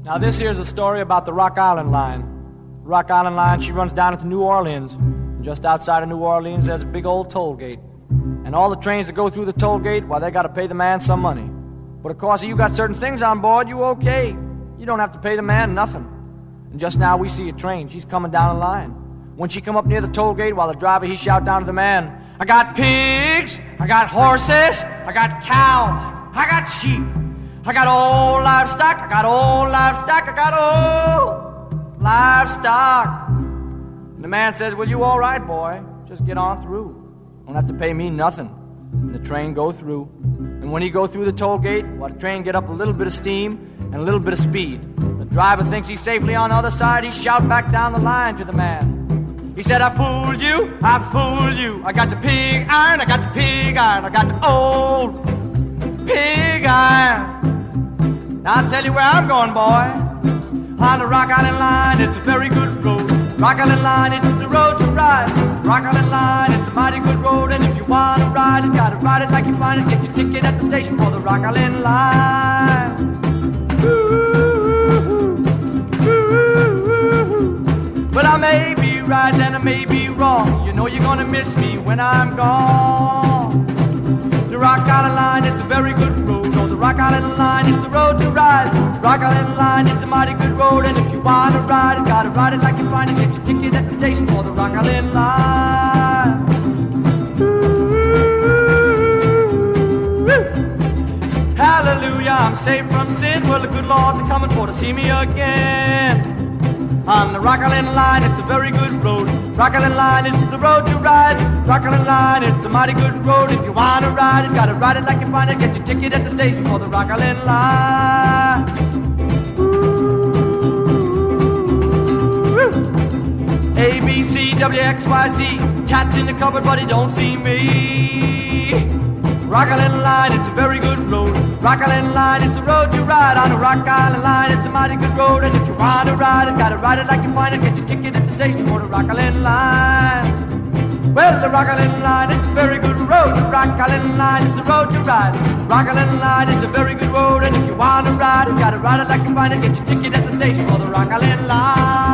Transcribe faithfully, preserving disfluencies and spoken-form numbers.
Now this here's a story about the Rock Island Line. The Rock Island Line, she runs down into New Orleans. And just outside of New Orleans, there's a big old toll gate. And all the trains that go through the toll gate, well, they got to pay the man some money. But of course, if you got certain things on board, you okay. You don't have to pay the man nothing. And just now we see a train. She's coming down the line. When she come up near the toll gate, while the driver, he shout down to the man, I got pigs, I got horses, I got cows, I got sheep, I got old livestock, I got old livestock, I got old livestock. And the man says, well, you all right, boy. Just get on through. Don't have to pay me nothing. And the train go through. And when he go through the toll gate, well, the train get up a little bit of steam and a little bit of speed. The driver thinks he's safely on the other side. He shout back down the line to the man. He said, I fooled you, I fooled you. I got the pig iron, I got the pig iron, I got the old pig iron. Now I'll tell you where I'm going, boy. On the Rock Island Line, it's a very good road. Rock Island Line, it's the road to ride. Rock Island Line, it's a mighty good road. And if you want to ride it, gotta ride it like you find it. Get your ticket at the station for the Rock Island Line. Ooh, ooh, ooh. But I may be right and I may be wrong. You know you're gonna miss me when I'm gone. The Rock Island Line, it's a very good road. Oh, the Rock Island Line is the road to ride. Rock Island Line, it's a mighty good road. And if you want to ride it, gotta ride it like you find it. Get your ticket at the station for the Rock Island Line. Ooh, hallelujah, I'm safe from sin. Well, the good Lord's coming for to see me again. On the Rock Island Line, it's a very good road. Rock Island Line is the road to ride. Rock Island Line, it's a mighty good road. If you want to ride it, gotta ride it like you find it. Get your ticket at the station for the Rock Island Line. Ooh. A, B, C, W, X, Y, Z. Cat's in the cupboard, but he don't see me. Rock Island Line, it's a very good road. Rock Island Line is the road to ride. On the Rock Island Line, it's a mighty good road. And if you want to ride it, gotta ride it like you find it. Get your ticket at the station for the Rock Island Line. Well, the Rock Island Line, it's a very good road. The Rock Island Line is the road to ride. Rock Island Line, it's a very good road. And if you want to ride it, gotta ride it like you find it. Get your ticket at the station for the Rock Island Line.